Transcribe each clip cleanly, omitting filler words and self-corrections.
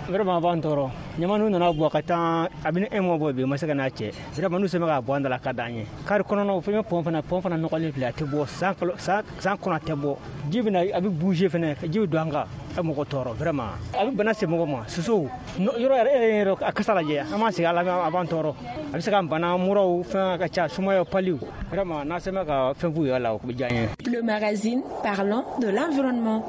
vraiment ban toro nyamanu nana bo kata abin emo bo be masaka na che vraiment nous sommes ga bo andala kadanye kar kono no fo fana no kali pla te bo san kono te bo jibina abi bouger fene jibi doanga amo ko toro vraiment abi bana se mo ma susu yoro akasala je ama se ala avant toro abi se kam bana muro fa ka cha sumayo paliu vraiment na se ma ka fa bu yala ko janye. Le magazine parlant de l'environnement.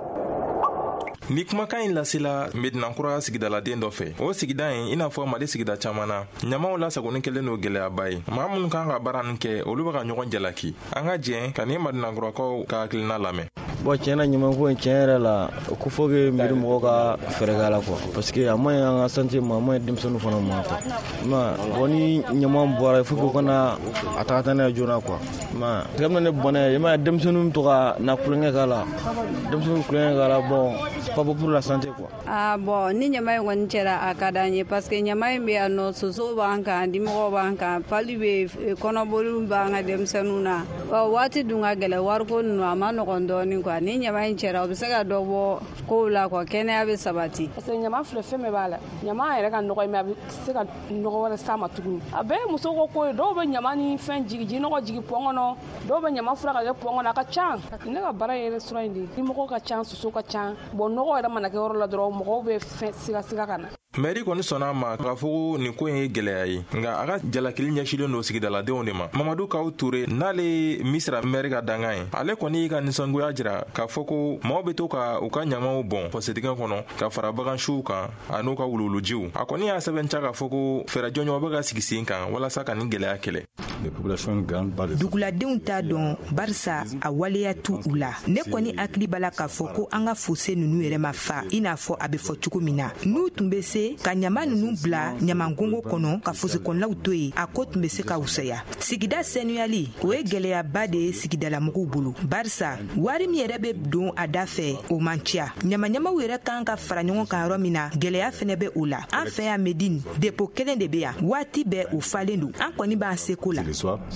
Ni kumakan in lasela Medinankura sigidala den dɔ fɛ o sigida in ina fɔ Mali sigida caman na ɲamaw lasagoni kɛlen no gɛlɛyaba ye maa minnu kan ka baara nin kɛ olu bɛ ka ɲɔgɔn jalaki an ka jɛn ka ni Medinankurakow ka hakilina lamɛn. Bon tiɲɛna ɲamanko in tiɲɛ yɛrɛ la ko faut que mairie mɔgɔw ka fɛɛrɛ k'a la quoi parce que a man ɲi an ka santé ma a man ɲi denmisɛnninw fana ma quoi bon ni ɲaman bɔra il faut que u kana a taga n'a ye joona quoi tigɛ bɛna ne bɔnɛ ye i m'a ye denmisɛnninw to ka na kulonkɛ k'a la denmisɛnninw kulonkɛ k'a la bon c'est pas bon pour la santé quoi. Bon ni ɲama in kɔni cɛla a ka d'an ye parce que ɲama in bɛ yan nɔ soso b'an kan dimɔgɔw b'an kan pali bɛ kɔnɔboliw b'an ka denmisɛnninw na waati dun ka gɛlɛ wariko ninnu a ma nɔgɔn dɔɔnin quoi ni ɲama in cɛra o bɛ se ka dɔ bɔ kow la quoi kɛnɛya bɛ sabati. parce que ɲama filɛ fɛn bɛɛ b'a la ɲama yɛrɛ ka nɔgɔ mais a bɛ se ka nɔgɔ wɛrɛ s'a ma tuguni a bɛɛ ye muso ko ye dɔw bɛ ɲama ni fɛn jigi jinɔgɔ jigi pɔn kɔnɔ dɔw bɛ ɲama fura ka kɛ pɔn kɔnɔ a ka ca ne ka baara ye restaurant in de ye dimɔgɔw ka ca soso ka ca bon nɔgɔ yɛrɛ mana kɛ yɔrɔ la dɔrɔn mɔgɔw bɛ fɛn siga ka na. Mairie kɔni sɔnna a ma k'a fɔ ko nin ko in ye gɛlɛya ye nka a ka jalakili ɲɛsilen don sigidaladenw de ma Mamadu Kawu Ture n'ale Misira maire ka dangan ye ale kɔni y'i ka nisɔngoya jira k'a fɔ ko mɔgɔw bɛ to ka u ka ɲamaw bɔn pɔsɛtigɛ kɔnɔ ka fara bagansiw kan a n'u ka wuluwulujiw a kɔni y'a sɛbɛntiya k'a fɔ ko fɛɛrɛ jɔnjɔn bɛ ka sigi sen kan walasa ka nin gɛlɛya kɛlɛ. Duguladenw t'a dɔn barisa a waleya tu u la ne kɔni hakili b'a la k'a fɔ ko an ka fosse ninnu yɛrɛ ma fa i n'a fɔ a bɛ fɔ cogo min na n'u tun bɛ se ka ɲama ninnu bila ɲamangongo kɔnɔ ka fosse kɔnɔlaw to yen a ko tun bɛ se ka wusaya sigida sanuyali o ye gɛlɛyaba de ye sigidalamɔgɔw bolo barisa wari min yɛrɛ bɛ don a da fɛ o man ca ɲamaɲamaw yɛrɛ kan ka fara ɲɔgɔn kan yɔrɔ min na gɛlɛya fɛnɛ bɛ o la an fɛ yan Medine depo kelen de bɛ yan waati bɛɛ u falen don an kɔni b'an seko la.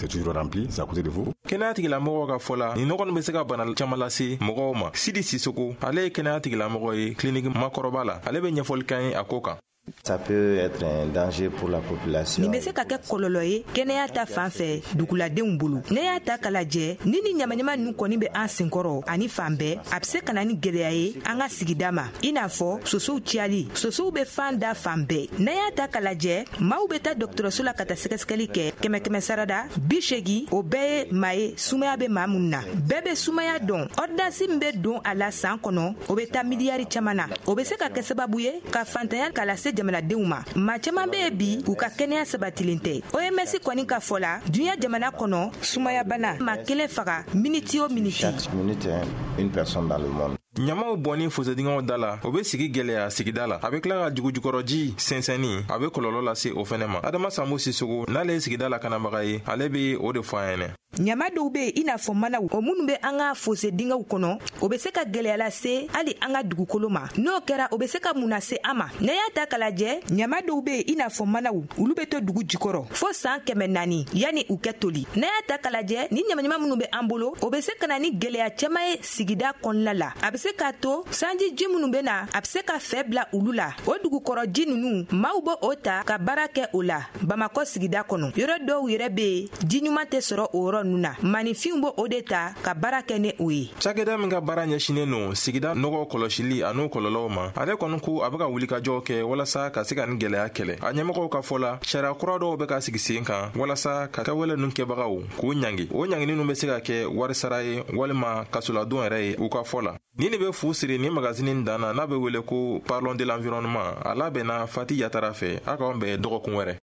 Kɛnɛya tigilamɔgɔw ka fɔ la nin nɔgɔ nin bɛ se ka bana caman lase mɔgɔw ma Sidi Sisoko ale ye kɛnɛya tigilamɔgɔ ye clinique makɔrɔba la ale bɛ ɲɛfɔli kan ye a ko kan. Ça peut être un danger pour la population. Ni bɛ se ka kɛ kɔlɔlɔ ye kɛnɛya ta fan fɛ duguladenw bolo ne y'a ta k'a lajɛ ni ɲamaɲama ninnu kɔni bɛ an senkɔrɔ ani fan bɛɛ a bɛ se ka na ni gɛlɛya ye an ka sigida ma i n'a fɔ sosow ciyali sosow bɛ fan da fan bɛɛ ne y'a ta k'a lajɛ maaw bɛ taa dɔgɔtɔrɔso la ka taa sɛgɛsɛgɛli kɛ 100 sarada 80 o bɛɛ ye maa ye sumaya bɛ maa minnu na bɛɛ bɛ sumaya dɔn ordonnance min bɛ don a la san kɔnɔ o bɛ taa miliyari caman na o bɛ se ka kɛ sababu ye ka fantanya k'a lase jamanadenw ma maa caman bɛ yen bi u ka kɛnɛya sabatilen tɛ OMS kɔni ka fɔ la dunuya jamana kɔnɔ sumaya bana maa kelen faga miniti o miniti. Chaque minute une personne dans le monde. Ɲamaw bɔni fosedingɛw da la o bɛ sigi gɛlɛya sigida la a bɛ tila ka jugujukɔrɔji sɛnsɛnni a bɛ kɔlɔlɔ lase o fɛnɛ ma Adama Sambo Sisoko n'ale ye sigida la kanabaga ye ale bɛ o de fɔ an ɲɛnɛ. Ɲama dɔw bɛ yen i n'a fɔ manaw o minnu bɛ an ka fosedingɛw kɔnɔ o bɛ se ka gɛlɛya lase hali an ka dugukolo ma n'o kɛra o bɛ se ka mun lase an ma ne y'a ta k'a lajɛ ɲama dɔw bɛ yen i n'a fɔ manaw olu bɛ to dugu jukɔrɔ fo san 400 yanni u kɛ toli ne y'a ta k'a lajɛ ni ɲamaɲama minnu bɛ an bolo o bɛ se ka na ni gɛlɛya caman ye sigida kɔnɔna la a bɛ se k'a to sanji ji minnu bɛ na a bɛ se ka fɛ bila olu la o dugukɔrɔ ji ninnu maaw bɛ o ta ka baara kɛ o la Bamakɔ sigida kɔnɔ yɔrɔ dɔw yɛrɛ bɛ yen ji ɲuman tɛ sɔrɔ o yɔrɔ ninnu na manifinw bɛ o de ta ka baara kɛ ni o ye. Cakɛda min ka baara ɲɛsinen don sigida nɔgɔ kɔlɔsili a n'o kɔlɔlɔw ma ale kɔni ko a bɛ ka wulikajɔw kɛ walasa ka se ka nin gɛlɛya kɛlɛ a ɲɛmɔgɔw ka fɔ la sariya kura dɔw bɛ ka sigi sen kan walasa ka kɛwale ninnu kɛbagaw k'u ɲangi o ɲangini ninnu bɛ se ka kɛ warisara ye walima kasoladon yɛrɛ ye u ka fɔ la ni de bɛ fu siri ni magazine dan na n'a bɛ wele ko Parlons de l'environnement a labɛnna Fati Yatara fɛ a k'anw bɛn dɔgɔkun wɛrɛ.